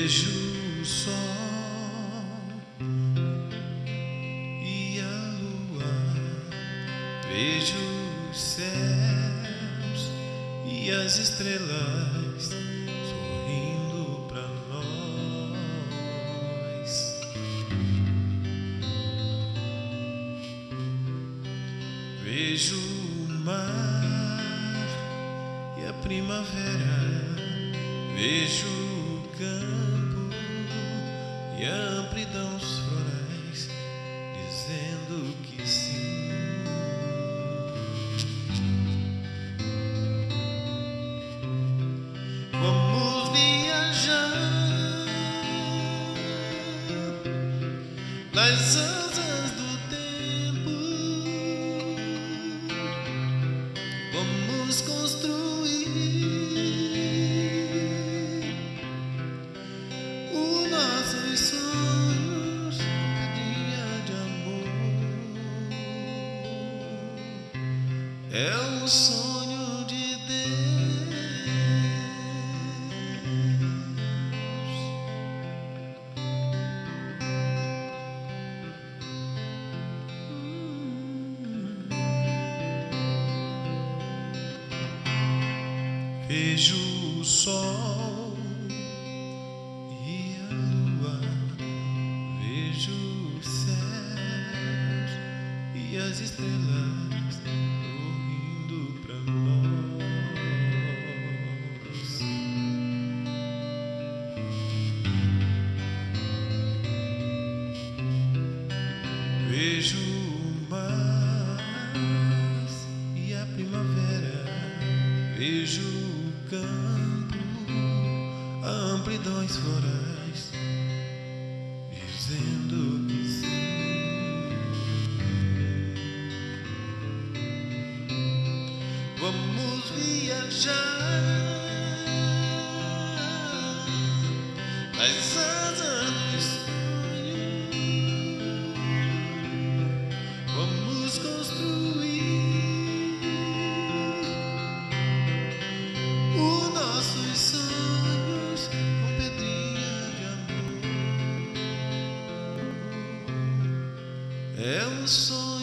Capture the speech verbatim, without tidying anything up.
Vejo o sol e a lua, vejo os céus e as estrelas sorrindo pra nós. Vejo o mar e a primavera, vejo o campo e a amplidão dos florais dizendo que sim. Vamos viajar nas asas do tempo, vamos construir os nossos sonhos com pedrinha de amor. É um sonho de Deus. Vejo o sol e a lua, vejo os céus e as estrelas sorrindo pra nós. Vejo o mar e a primavera, vejo o campo, a amplidões florais dizendo que sim. Vamos viajar nas asas dos sonhos, vamos construir os nossos sonhos com pedrinha de amor. É um sonho